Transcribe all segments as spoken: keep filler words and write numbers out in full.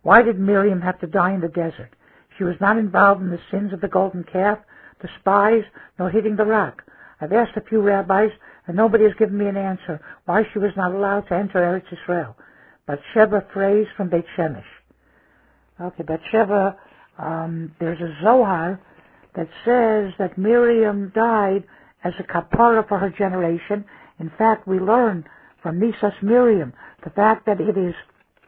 Why did Miriam have to die in the desert? She was not involved in the sins of the golden calf, the spies, nor hitting the rock. I've asked a few rabbis, and nobody has given me an answer why she was not allowed to enter Eretz Yisrael. Bathsheba phrase from Beit Shemesh. Okay, Bathsheba, um, there's a Zohar that says that Miriam died as a kapara for her generation. In fact, we learn from Nisas Miriam the fact that it is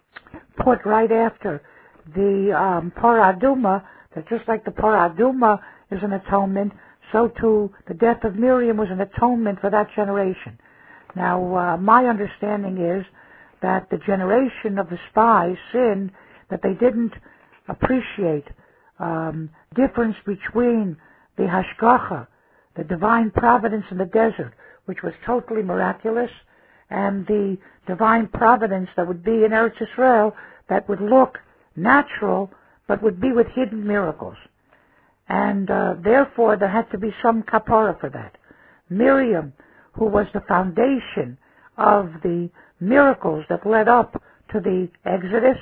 put right after the um, Parah Adumah, that just like the Parah Adumah is an atonement, so too the death of Miriam was an atonement for that generation. Now, uh, my understanding is that the generation of the spies sinned, that they didn't appreciate um, difference between the Hashgacha, the divine providence in the desert, which was totally miraculous, and the divine providence that would be in Eretz Yisrael that would look natural, but would be with hidden miracles. And uh, therefore there had to be some kapara for that. Miriam, who was the foundation of the miracles that led up to the Exodus,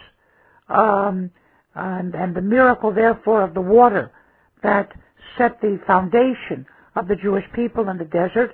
um, and, and the miracle therefore of the water that set the foundation of the Jewish people in the desert.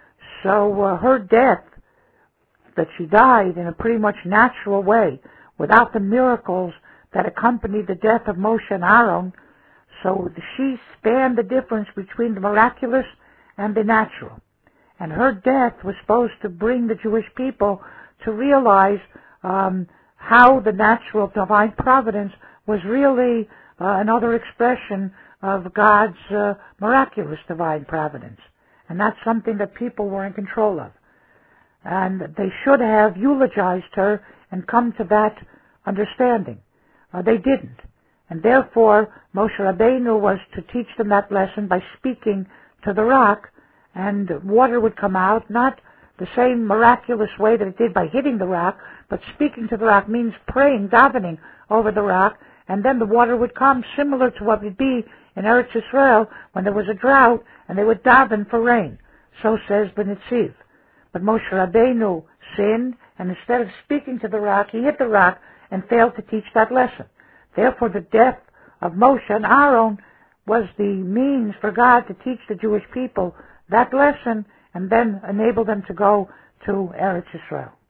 So uh, her death, that she died in a pretty much natural way, without the miracles that accompanied the death of Moshe and Aaron, so she spanned the difference between the miraculous and the natural. And her death was supposed to bring the Jewish people to realize um, how the natural divine providence was really uh, another expression of God's uh, miraculous divine providence. And that's something that people were in control of. And they should have eulogized her and come to that understanding. Uh, they didn't. And therefore, Moshe Rabbeinu was to teach them that lesson by speaking to the rock, and water would come out, not the same miraculous way that it did by hitting the rock, but speaking to the rock means praying, davening over the rock, and then the water would come, similar to what would be in Eretz Yisrael when there was a drought, and they would daven for rain. So says the Netziv. But Moshe Rabbeinu sinned, and instead of speaking to the rock, he hit the rock and failed to teach that lesson. Therefore, the death of Moshe and Aaron was the means for God to teach the Jewish people that lesson and then enable them to go to Eretz Yisrael.